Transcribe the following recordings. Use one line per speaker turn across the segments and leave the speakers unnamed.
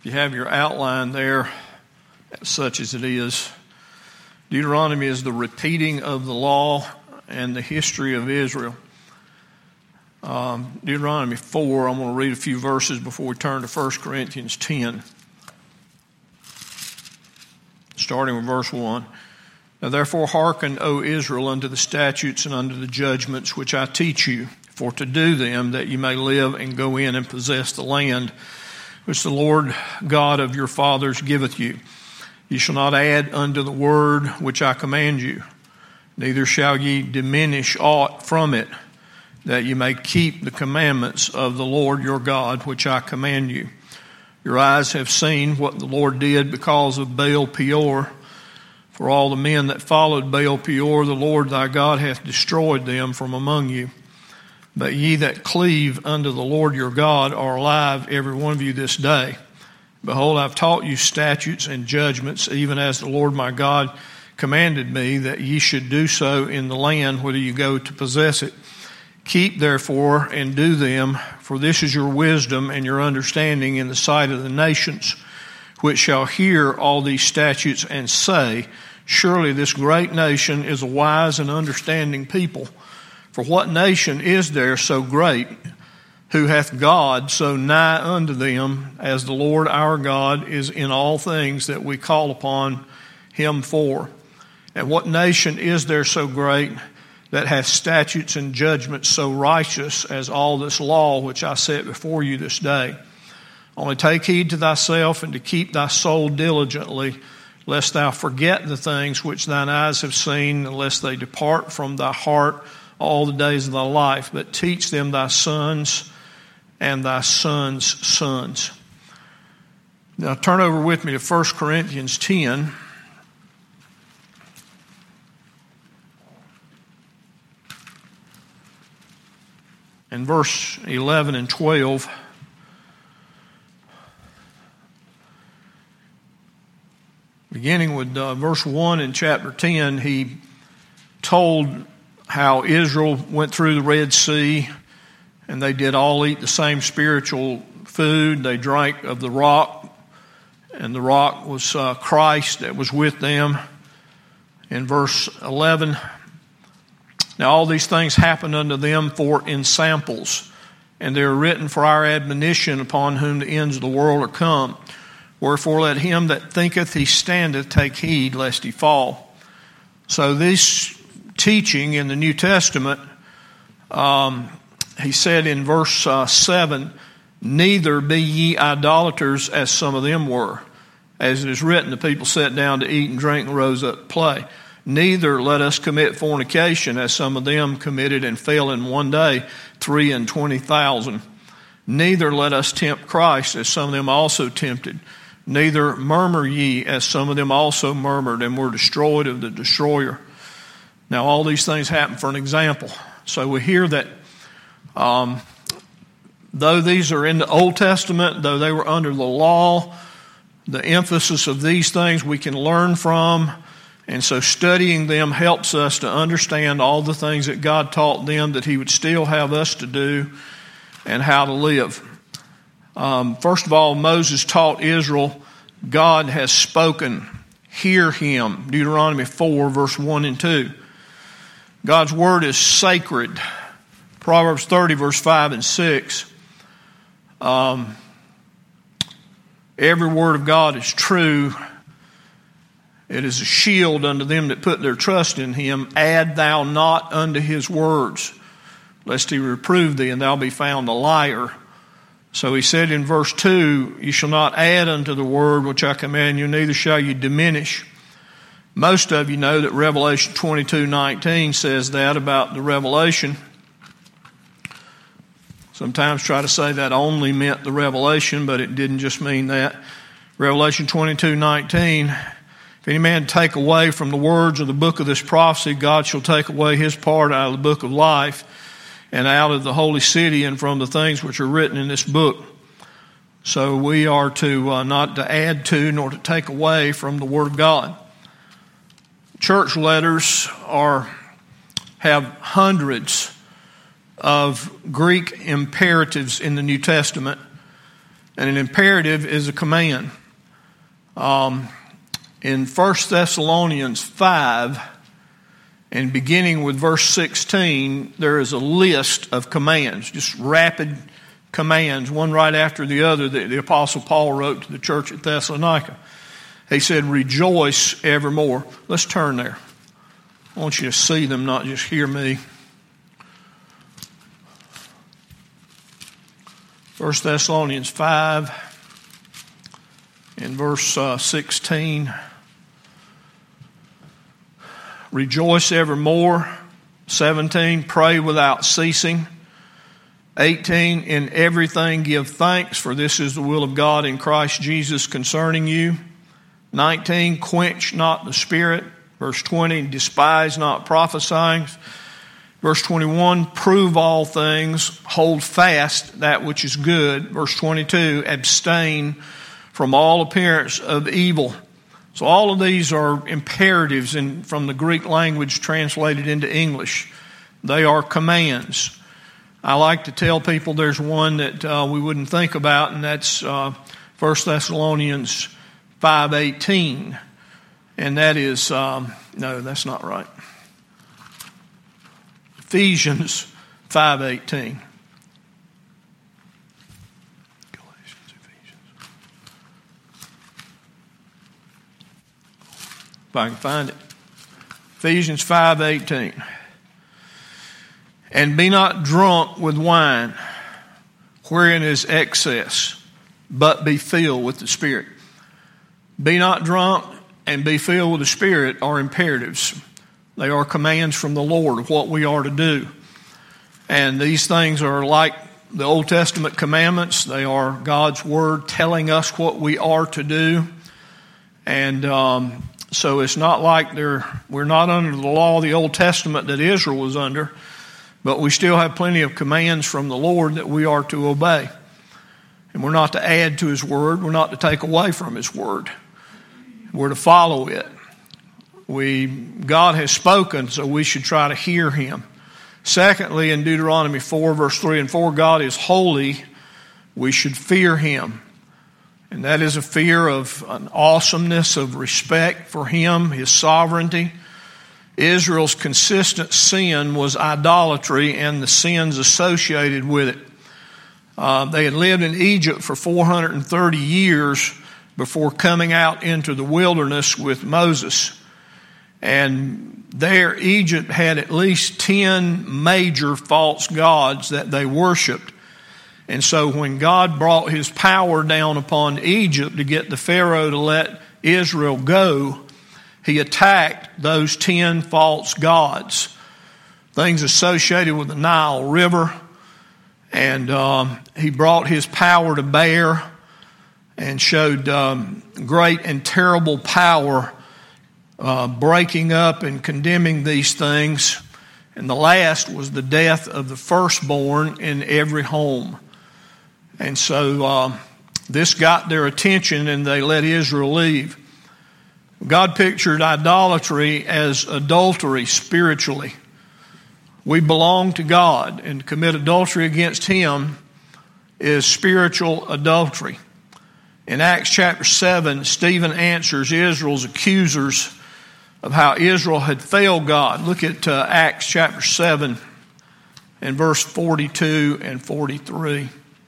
If you have your outline there, such as it is, Deuteronomy is the repeating of the law and the history of Israel. Deuteronomy 4, I'm going to read a few verses before we turn to 1 Corinthians 10. Starting with verse 1. Now therefore hearken, O Israel, unto the statutes and unto the judgments which I teach you, for to do them, that you may live and go in and possess the land which the Lord God of your fathers giveth you. Ye shall not add unto the word which I command you, neither shall ye diminish aught from it, that ye may keep the commandments of the Lord your God, which I command you. Your eyes have seen what the Lord did because of Baal Peor. For all the men that followed Baal Peor, the Lord thy God hath destroyed them from among you. But ye that cleave unto the Lord your God are alive, every one of you this day. Behold, I've taught you statutes and judgments, even as the Lord my God commanded me, that ye should do so in the land whither you go to possess it. Keep therefore and do them, for this is your wisdom and your understanding in the sight of the nations, which shall hear all these statutes and say, surely this great nation is a wise and understanding people. For what nation is there so great, who hath God so nigh unto them, as the Lord our God is in all things that we call upon him for? And what nation is there so great, that hath statutes and judgments so righteous as all this law which I set before you this day? Only take heed to thyself and to keep thy soul diligently, lest thou forget the things which thine eyes have seen, and lest they depart from thy heart all the days of thy life. But teach them thy sons and thy sons' sons. Now turn over with me to 1 Corinthians 10. And verse 11 and 12. Beginning with verse 1 in chapter 10, he told how Israel went through the Red Sea, and they did all eat the same spiritual food. They drank of the rock, and the rock was Christ that was with them. In verse 11, now all these things happened unto them for ensamples, and they are written for our admonition, upon whom the ends of the world are come. Wherefore let him that thinketh he standeth take heed lest he fall. So this teaching in the New Testament, he said in verse 7, neither be ye idolaters as some of them were. As it is written, the people sat down to eat and drink and rose up to play. Neither let us commit fornication as some of them committed and fell in one day 23,000. Neither let us tempt Christ as some of them also tempted. Neither murmur ye as some of them also murmured and were destroyed of the destroyer. Now all these things happen for an example. So we hear that though these are in the Old Testament, though they were under the law, the emphasis of these things we can learn from. And so studying them helps us to understand all the things that God taught them that he would still have us to do and how to live. First of all, Moses taught Israel, God has spoken, hear him. Deuteronomy 4, verse 1 and 2. God's word is sacred. Proverbs 30, verse 5 and 6. Every word of God is true. It is a shield unto them that put their trust in him. Add thou not unto his words, lest he reprove thee, and thou be found a liar. So he said in verse 2, you shall not add unto the word which I command you, neither shall you diminish. Most of you know that Revelation 22:19 says that about the revelation. Sometimes try to say that only meant the revelation, but it didn't just mean that. Revelation 22:19, if any man take away from the words of the book of this prophecy, God shall take away his part out of the book of life and out of the holy city and from the things which are written in this book. So we are to not to add to nor to take away from the Word of God. Church letters have hundreds of Greek imperatives in the New Testament. And an imperative is a command. In 1 Thessalonians 5, and beginning with verse 16, there is a list of commands, just rapid commands, one right after the other, that the Apostle Paul wrote to the church at Thessalonica. He said, rejoice evermore. Let's turn there. I want you to see them, not just hear me. 1 Thessalonians 5 in verse 16. Rejoice evermore. 17, pray without ceasing. 18, in everything give thanks, for this is the will of God in Christ Jesus concerning you. 19, quench not the spirit. Verse 20, despise not prophesying. Verse 21, prove all things, hold fast that which is good. Verse 22, abstain from all appearance of evil. So all of these are imperatives from the Greek language translated into English. They are commands. I like to tell people there's one that we wouldn't think about, and that's 1 Thessalonians 5:18. And that is, no, that's not right. Ephesians 5:18. If I can find it. Ephesians 5:18. And be not drunk with wine, wherein is excess, but be filled with the Spirit. Be not drunk and be filled with the Spirit are imperatives. They are commands from the Lord of what we are to do. And these things are like the Old Testament commandments. They are God's Word telling us what we are to do. And so it's not like we're not under the law of the Old Testament that Israel was under, but we still have plenty of commands from the Lord that we are to obey. And we're not to add to His Word. We're not to take away from His Word. We're to follow it. God has spoken, so we should try to hear Him. Secondly, in Deuteronomy 4, verse 3 and 4, God is holy. We should fear Him. And that is a fear of an awesomeness, of respect for Him, His sovereignty. Israel's consistent sin was idolatry and the sins associated with it. They had lived in Egypt for 430 years before coming out into the wilderness with Moses. And there, Egypt had at least 10 major false gods that they worshiped. And so when God brought His power down upon Egypt to get the Pharaoh to let Israel go, He attacked those 10 false gods, things associated with the Nile River. And He brought His power to bear and showed great and terrible power breaking up and condemning these things. And the last was the death of the firstborn in every home. And so this got their attention and they let Israel leave. God pictured idolatry as adultery spiritually. We belong to God, and to commit adultery against Him is spiritual adultery. In Acts chapter 7, Stephen answers Israel's accusers of how Israel had failed God. Look at Acts chapter 7 and verse 42 and 43.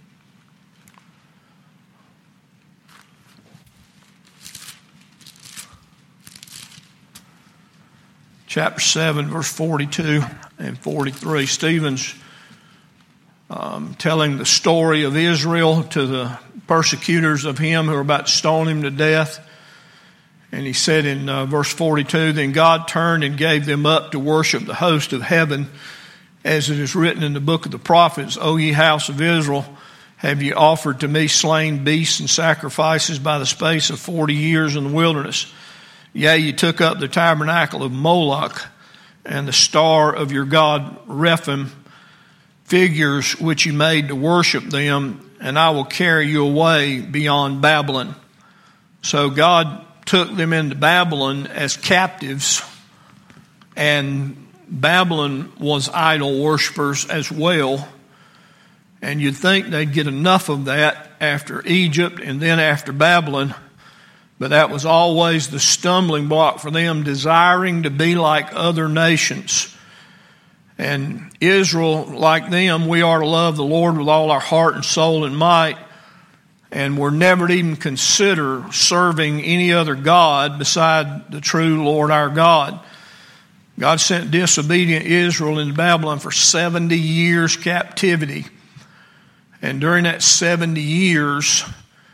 Chapter 7, verse 42 and 43. Stephen's telling the story of Israel to the persecutors of him who are about to stone him to death. And he said in verse 42, then God turned and gave them up to worship the host of heaven, as it is written in the book of the prophets, O ye house of Israel, have ye offered to me slain beasts and sacrifices by the space of 40 years in the wilderness. Yea, ye took up the tabernacle of Moloch and the star of your god Rephaim, figures which ye made to worship them, and I will carry you away beyond Babylon. So God took them into Babylon as captives, and Babylon was idol worshippers as well. And you'd think they'd get enough of that after Egypt and then after Babylon, but that was always the stumbling block for them, desiring to be like other nations. And Israel, like them, we are to love the Lord with all our heart and soul and might, and we're never to even consider serving any other God beside the true Lord our God. God sent disobedient Israel into Babylon for 70 years captivity. And during that 70 years,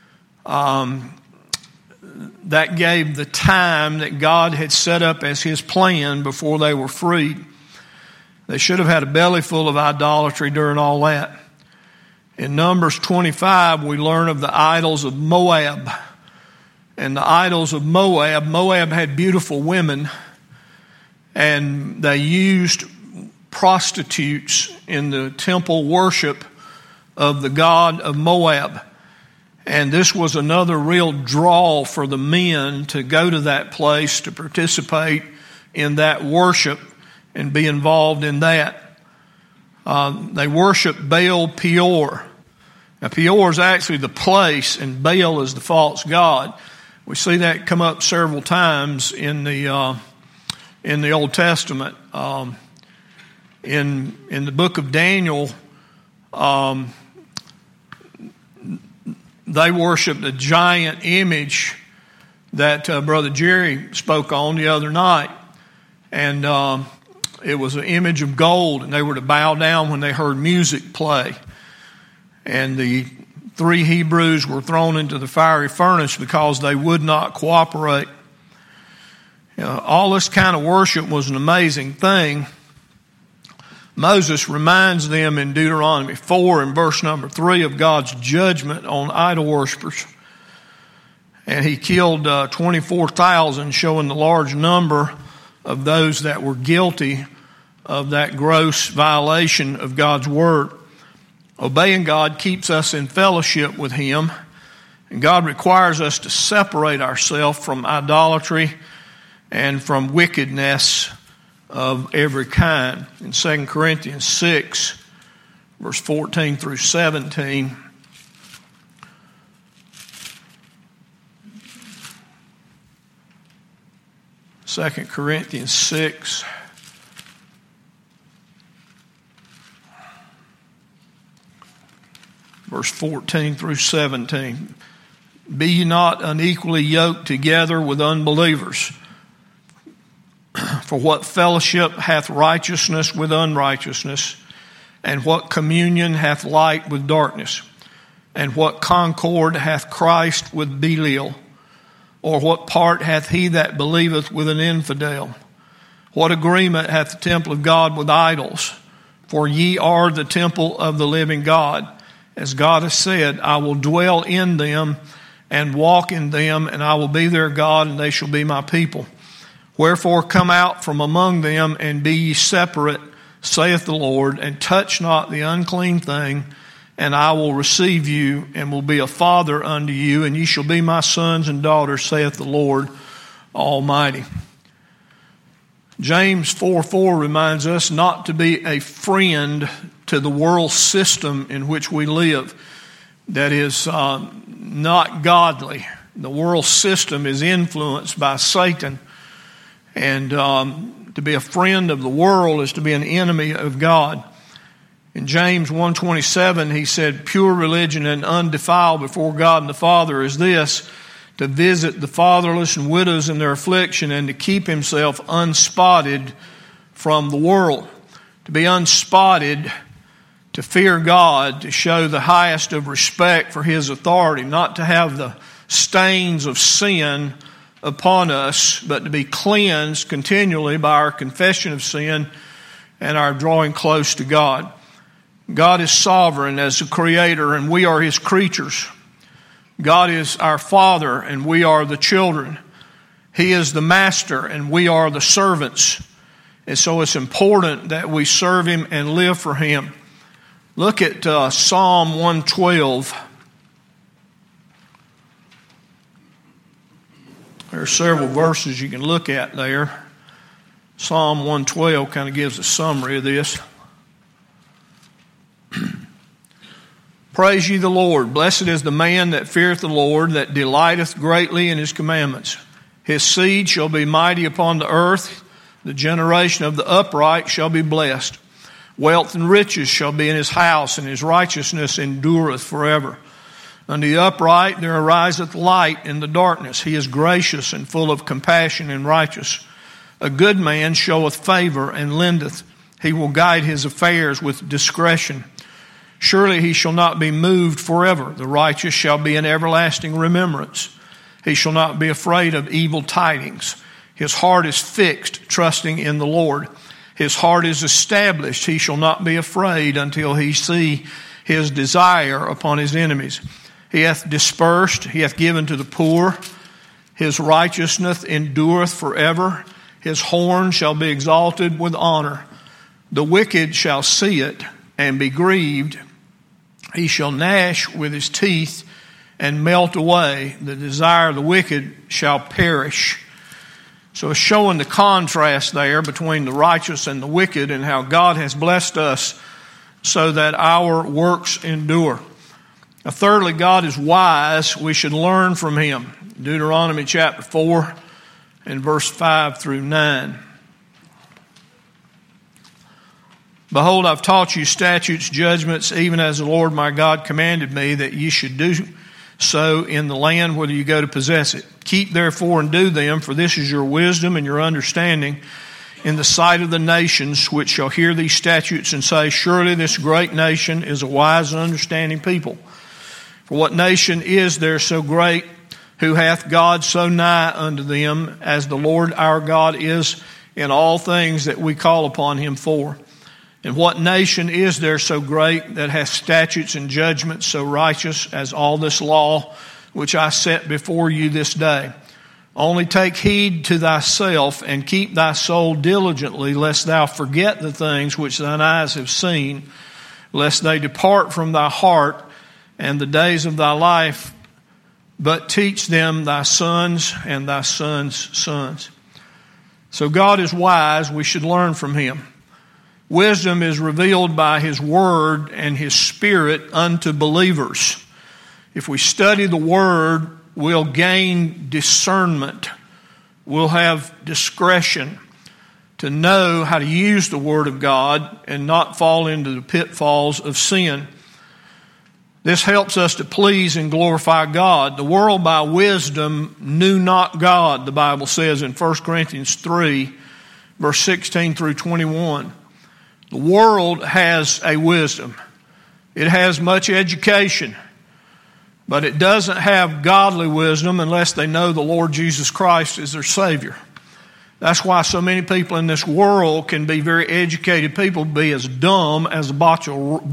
that gave the time that God had set up as His plan before they were freed. They should have had a belly full of idolatry during all that. In Numbers 25, we learn of the idols of Moab. And the idols of Moab had beautiful women, and they used prostitutes in the temple worship of the god of Moab. And this was another real draw for the men to go to that place to participate in that worship and be involved in that. They worship Baal Peor. Now, Peor is actually the place, and Baal is the false god. We see that come up several times in the Old Testament. In the book of Daniel, they worshiped a giant image that Brother Jerry spoke on the other night. And it was an image of gold, and they were to bow down when they heard music play. And the 3 Hebrews were thrown into the fiery furnace because they would not cooperate. All this kind of worship was an amazing thing. Moses reminds them in Deuteronomy 4 and verse number 3 of God's judgment on idol worshipers. And he killed 24,000, showing the large number of those that were guilty of that gross violation of God's word. Obeying God keeps us in fellowship with Him, and God requires us to separate ourselves from idolatry and from wickedness of every kind. In 2 Corinthians 6, verse 14 through 17, Second Corinthians 6, verse 14 through 17. Be ye not unequally yoked together with unbelievers. For what fellowship hath righteousness with unrighteousness? And what communion hath light with darkness? And what concord hath Christ with Belial? Or what part hath he that believeth with an infidel? What agreement hath the temple of God with idols? For ye are the temple of the living God. As God has said, I will dwell in them and walk in them, and I will be their God, and they shall be my people. Wherefore come out from among them, and be ye separate, saith the Lord, and touch not the unclean thing, and I will receive you, and will be a father unto you, and ye shall be my sons and daughters, saith the Lord Almighty. James 4:4 reminds us not to be a friend to the world system in which we live that is not godly. The world system is influenced by Satan, and to be a friend of the world is to be an enemy of God. In James 1:27, he said, pure religion and undefiled before God and the Father is this, to visit the fatherless and widows in their affliction, and to keep himself unspotted from the world. To be unspotted, to fear God, to show the highest of respect for His authority, not to have the stains of sin upon us, but to be cleansed continually by our confession of sin and our drawing close to God. God is sovereign as the Creator, and we are His creatures. God is our Father, and we are the children. He is the Master, and we are the servants. And so it's important that we serve Him and live for Him. Look at Psalm 112. There are several verses you can look at there. Psalm 112 kind of gives a summary of this. Praise ye the Lord. Blessed is the man that feareth the Lord, that delighteth greatly in his commandments. His seed shall be mighty upon the earth. The generation of the upright shall be blessed. Wealth and riches shall be in his house, and his righteousness endureth forever. Unto the upright there ariseth light in the darkness. He is gracious and full of compassion and righteous. A good man showeth favor and lendeth. He will guide his affairs with discretion. Surely he shall not be moved forever. The righteous shall be in everlasting remembrance. He shall not be afraid of evil tidings. His heart is fixed, trusting in the Lord. His heart is established. He shall not be afraid until he see his desire upon his enemies. He hath dispersed, he hath given to the poor. His righteousness endureth forever. His horn shall be exalted with honor. The wicked shall see it and be grieved. He shall gnash with his teeth and melt away. The desire of the wicked shall perish. So it's showing the contrast there between the righteous and the wicked, and how God has blessed us so that our works endure. Now, thirdly, God is wise. We should learn from him. Deuteronomy chapter 4 and verse 5 through 9. Behold, I've taught you statutes, judgments, even as the Lord my God commanded me, that ye should do so in the land whither you go to possess it. Keep therefore and do them, for this is your wisdom and your understanding in the sight of the nations, which shall hear these statutes and say, surely this great nation is a wise and understanding people. For what nation is there so great, who hath God so nigh unto them, as the Lord our God is in all things that we call upon him for? And what nation is there so great, that hath statutes and judgments so righteous as all this law which I set before you this day? Only take heed to thyself, and keep thy soul diligently, lest thou forget the things which thine eyes have seen, lest they depart from thy heart and the days of thy life, but teach them thy sons and thy sons' sons. So God is wise. We should learn from him. Wisdom is revealed by his word and his spirit unto believers. If we study the word, we'll gain discernment. We'll have discretion to know how to use the word of God and not fall into the pitfalls of sin. This helps us to please and glorify God. The world by wisdom knew not God, the Bible says in 1 Corinthians 3, verse 16 through 21. The world has a wisdom. It has much education, but it doesn't have godly wisdom unless they know the Lord Jesus Christ is their Savior. That's why so many people in this world can be very educated people, be as dumb as a box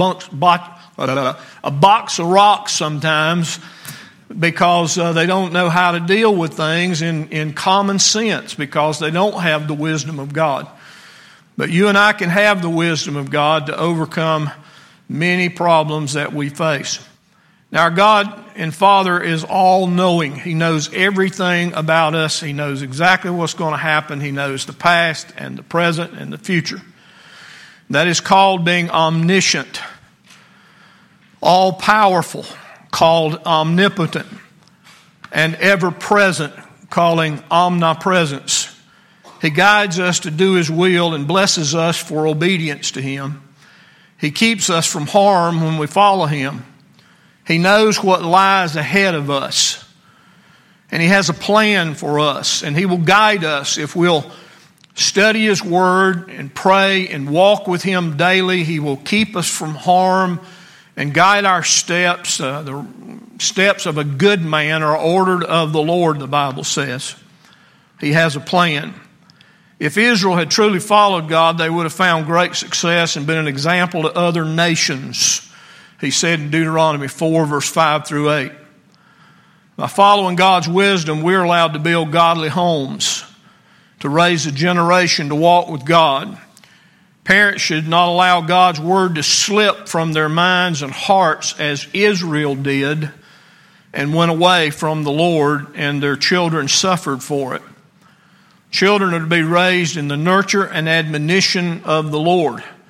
of rocks sometimes, because they don't know how to deal with things in common sense, because they don't have the wisdom of God. But you and I can have the wisdom of God to overcome many problems that we face. Now, our God and Father is all-knowing. He knows everything about us. He knows exactly what's going to happen. He knows the past and the present and the future. That is called being omniscient. All-powerful, called omnipotent. And ever-present, calling omnipresence. He guides us to do his will and blesses us for obedience to him. He keeps us from harm when we follow him. He knows what lies ahead of us. And he has a plan for us. And he will guide us if we'll study his word and pray and walk with him daily. He will keep us from harm and guide our steps. The steps of a good man are ordered of the Lord, the Bible says. He has a plan. If Israel had truly followed God, they would have found great success and been an example to other nations. He said in Deuteronomy 4, verse 5 through 8. By following God's wisdom, we're allowed to build godly homes, to raise a generation to walk with God. Parents should not allow God's word to slip from their minds and hearts as Israel did and went away from the Lord, and their children suffered for it. Children are to be raised in the nurture and admonition of the Lord.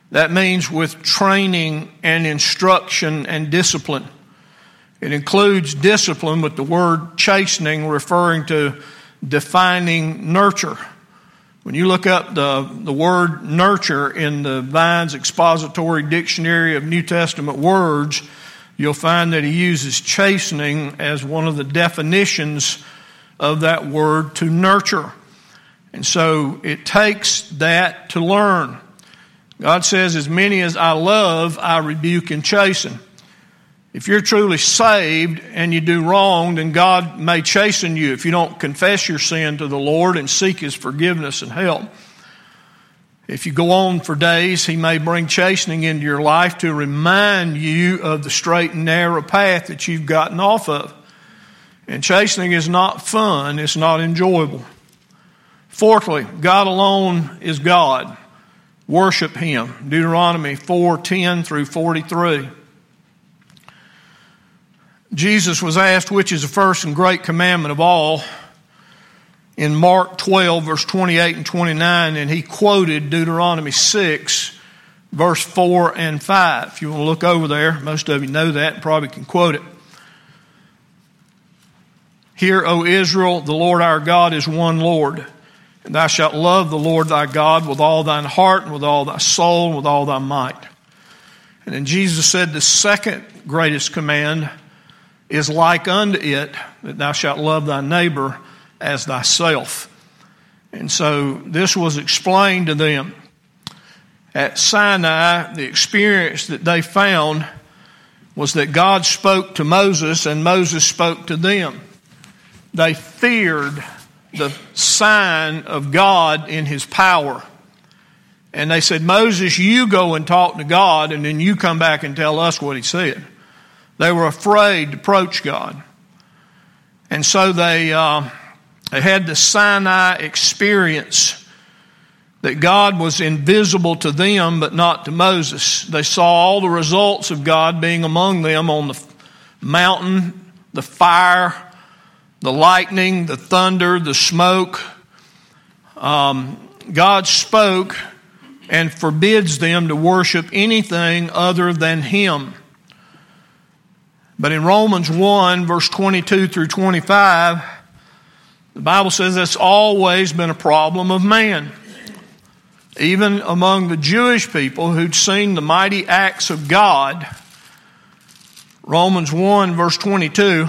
That means with training and instruction and discipline. It includes discipline with the word chastening referring to defining nurture. When you look up the word nurture in the Vine's Expository Dictionary of New Testament Words, you'll find that he uses chastening as one of the definitions of that word to nurture. And so it takes that to learn. God says, as many as I love, I rebuke and chasten. If you're truly saved and you do wrong, then God may chasten you if you don't confess your sin to the Lord and seek His forgiveness and help. If you go on for days, He may bring chastening into your life to remind you of the straight and narrow path that you've gotten off of. And chastening is not fun. It's not enjoyable. Fourthly, God alone is God. Worship Him. Deuteronomy 4:10 through 43. Jesus was asked which is the first and great commandment of all in Mark 12, verse 28 and 29, and he quoted Deuteronomy 6, verse 4 and 5. If you want to look over there, most of you know that and probably can quote it. Hear, O Israel, the Lord our God is one Lord. And thou shalt love the Lord thy God with all thine heart and with all thy soul and with all thy might. And then Jesus said the second greatest command is like unto it, that thou shalt love thy neighbor as thyself. And so this was explained to them. At Sinai, the experience that they found was that God spoke to Moses and Moses spoke to them. They feared the sign of God in His power. And they said, Moses, you go and talk to God and then you come back and tell us what He said. They were afraid to approach God. And so they had the Sinai experience that God was invisible to them but not to Moses. They saw all the results of God being among them on the mountain, the fire, the lightning, the thunder, the smoke. God spoke and forbids them to worship anything other than Him. But in Romans 1, verse 22 through 25, the Bible says that's always been a problem of man. Even among the Jewish people who'd seen the mighty acts of God. Romans 1, verse 22.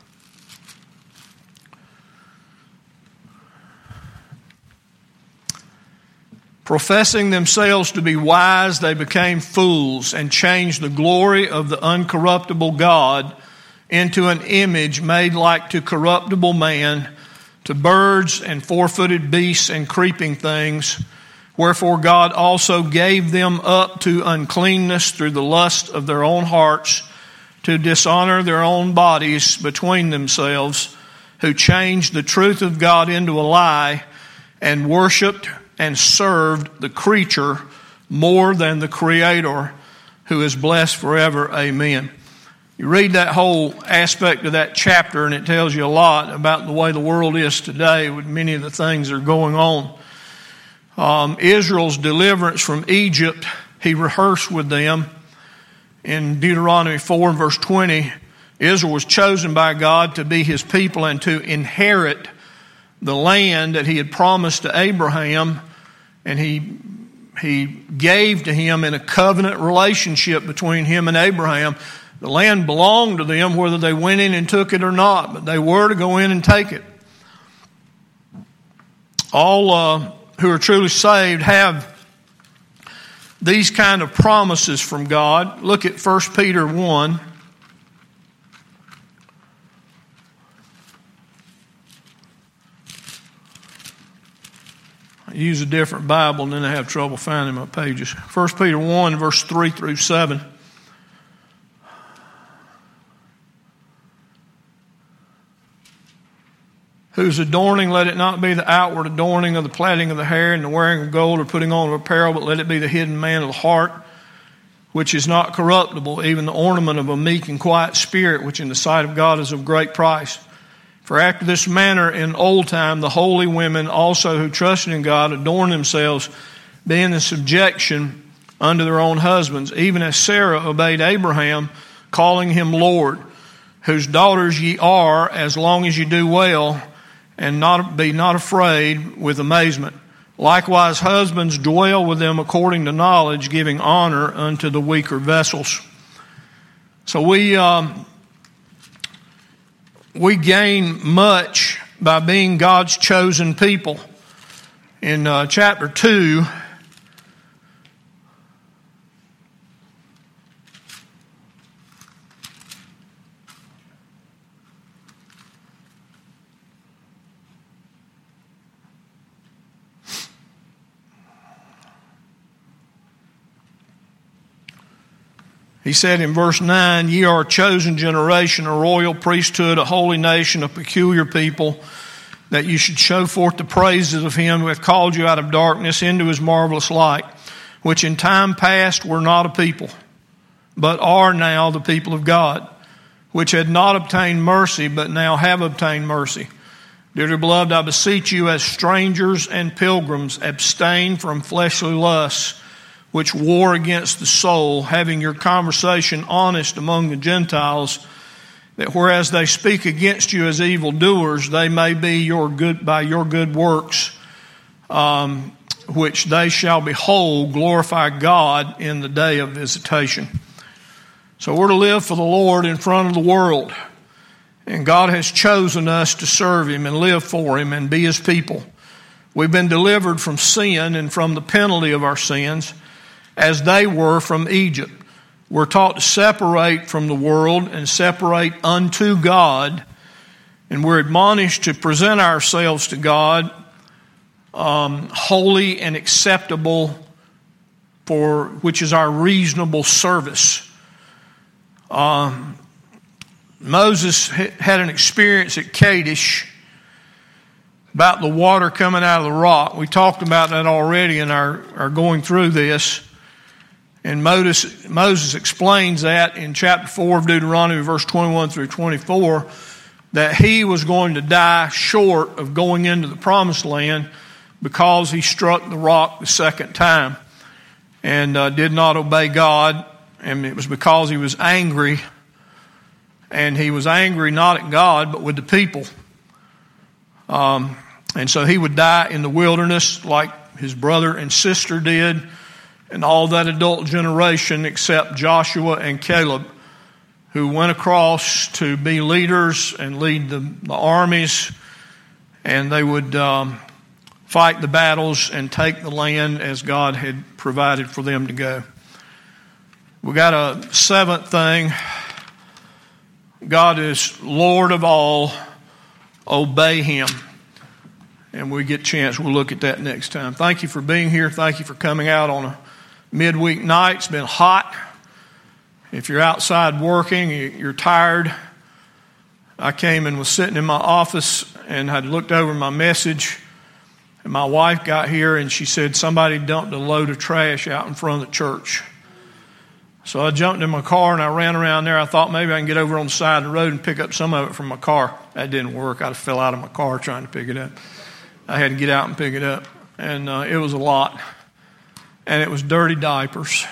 Professing themselves to be wise, they became fools and changed the glory of the uncorruptible God into an image made like to corruptible man, to birds and four-footed beasts and creeping things. Wherefore God also gave them up to uncleanness through the lust of their own hearts, to dishonor their own bodies between themselves, who changed the truth of God into a lie and worshipped and served the creature more than the Creator, who is blessed forever. Amen. You read that whole aspect of that chapter and it tells you a lot about the way the world is today with many of the things that are going on. Israel's deliverance from Egypt, He rehearsed with them in Deuteronomy 4 verse 20. Israel was chosen by God to be His people and to inherit the land that He had promised to Abraham. And he gave to him in a covenant relationship between him and Abraham. The land belonged to them whether they went in and took it or not, but they were to go in and take it. All who are truly saved have these kind of promises from God. Look at 1 Peter 1. I use a different Bible and then I have trouble finding my pages. 1 Peter 1, verse 3 through 7. Whose adorning, let it not be the outward adorning of the plaiting of the hair and the wearing of gold or putting on of apparel, but let it be the hidden man of the heart, which is not corruptible, even the ornament of a meek and quiet spirit, which in the sight of God is of great price. For after this manner in old time, the holy women also who trusted in God adorned themselves, being in subjection unto their own husbands, even as Sarah obeyed Abraham, calling him Lord, whose daughters ye are, as long as you do well, and be not afraid with amazement. Likewise, husbands, dwell with them according to knowledge, giving honor unto the weaker vessels. So we gain much by being God's chosen people. In chapter 2, he said in verse 9, ye are a chosen generation, a royal priesthood, a holy nation, a peculiar people, that you should show forth the praises of him who hath called you out of darkness into his marvelous light, which in time past were not a people, but are now the people of God, which had not obtained mercy, but now have obtained mercy. Dearly beloved, I beseech you as strangers and pilgrims, abstain from fleshly lusts, which war against the soul, having your conversation honest among the Gentiles, that whereas they speak against you as evildoers, they may be by your good works, which they shall behold, glorify God in the day of visitation. So we're to live for the Lord in front of the world. And God has chosen us to serve him and live for him and be his people. We've been delivered from sin and from the penalty of our sins, as they were from Egypt. We're taught to separate from the world and separate unto God. And we're admonished to present ourselves to God holy and acceptable, which is our reasonable service. Moses had an experience at Kadesh about the water coming out of the rock. We talked about that already in our going through this. And Moses explains that in chapter 4 of Deuteronomy, verse 21 through 24, that he was going to die short of going into the promised land because he struck the rock the second time and did not obey God. And it was because he was angry. And he was angry not at God, but with the people. And so he would die in the wilderness like his brother and sister did, and all that adult generation except Joshua and Caleb, who went across to be leaders and lead the armies, and they would fight the battles and take the land as God had provided for them to go. We got a seventh thing. God is Lord of all. Obey him. And we get a chance, we'll look at that next time. Thank you for being here. Thank you for coming out on a midweek night. It's been hot. If you're outside working, you're tired. I came and was sitting in my office and had looked over my message. And my wife got here and she said somebody dumped a load of trash out in front of the church. So I jumped in my car and I ran around there. I thought maybe I can get over on the side of the road and pick up some of it from my car. That didn't work. I fell out of my car trying to pick it up. I had to get out and pick it up. And it was a lot. And it was dirty diapers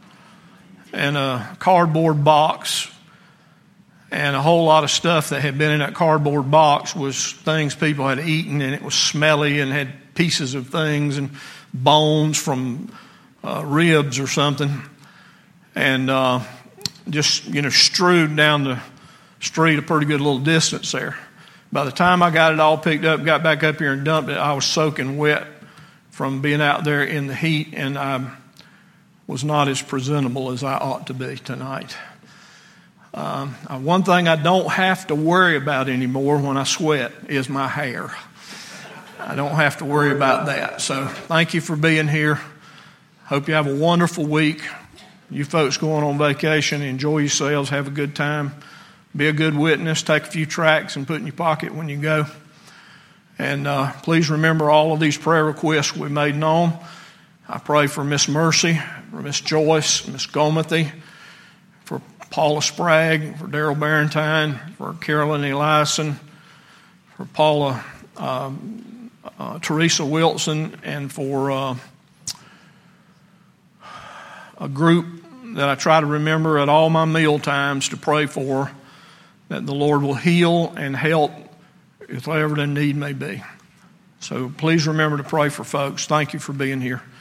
and a cardboard box and a whole lot of stuff that had been in that cardboard box was things people had eaten, and it was smelly and had pieces of things and bones from ribs or something, and just strewed down the street a pretty good little distance there. By the time I got it all picked up, got back up here and dumped it, I was soaking wet from being out there in the heat, and I was not as presentable as I ought to be tonight. One thing I don't have to worry about anymore when I sweat is my hair. I don't have to worry about that. So thank you for being here. Hope you have a wonderful week. You folks going on vacation, enjoy yourselves, have a good time. Be a good witness, take a few tracts and put in your pocket when you go. And please remember all of these prayer requests we made known. I pray for Miss Mercy, for Miss Joyce, Miss Gomethy, for Paula Sprague, for Daryl Barentine, for Carolyn Eliason, for Paula, Teresa Wilson, and for a group that I try to remember at all my meal times to pray for, that the Lord will heal and help if whatever the need may be. So please remember to pray for folks. Thank you for being here.